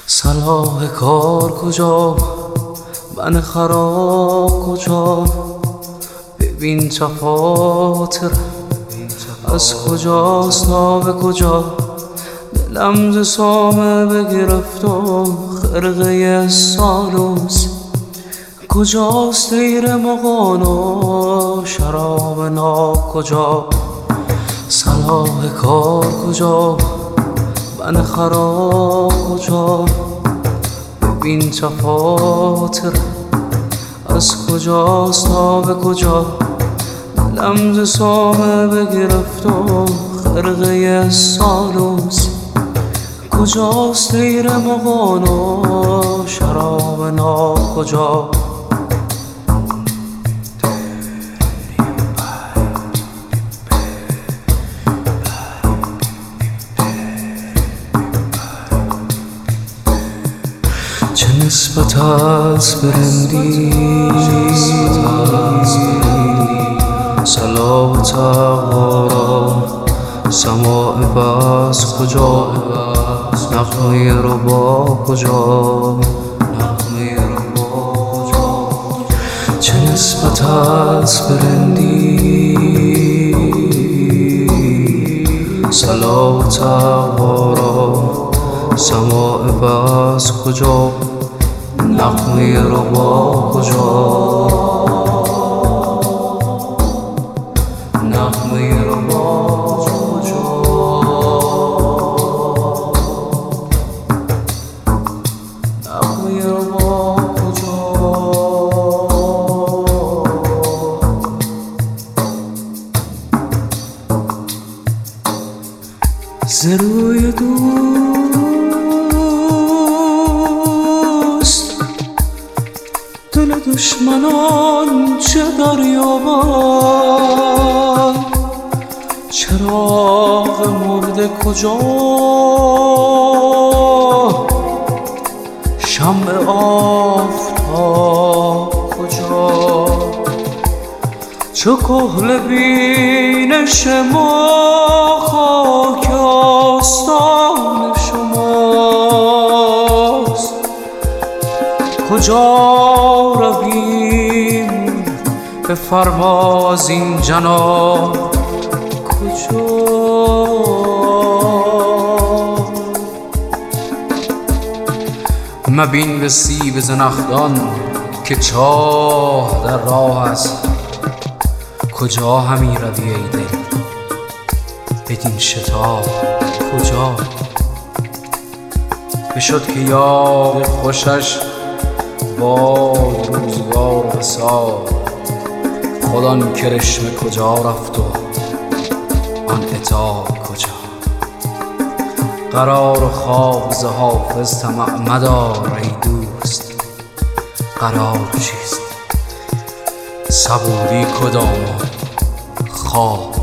صلاح کار کجا، من خراب کجا، ببین تفاوت از کجاست تا به کجا. دلم ز سامه بگرفت و خرقه سالوس، کجاست دیر مغان و شراب ناب کجا. صلاح کار کجا، من خراب کجا، ببین تفاوت از کجاست تا به کجا. دلم ز سامه بگرفت و خرقه سالوس، کجاست دیر مغان و شراب ناب کجا. چه نسبت از برندی، صلاح و تقوا را سماع بس کجا، نغمه ربا کجا. چه نسبت از برندی، صلاح و تقوا را سماع بس کجا، نغمه ربا کجا. نغمه ربا کجا. نغمه ربا کجا. ز روی دل دشمنان چه دریابم، چراغ مرده کجا، شمع آفتاب کجا. چو کحل بینش ما خاک آستان شماست، کجا رویم به فرما از این جناب کجا. مبین به سیب زنخدان که چاه در راه است، کجا همی روی ای دل بدین شتاب کجا. بشد که یاد خوشش با روزگار و وصال، خود آن کرشمه کجا رفت و آن عتاب کجا. قرار و خواب ز حافظ طمع مدار ای دوست، قرار چیست صبوری کدام و خواب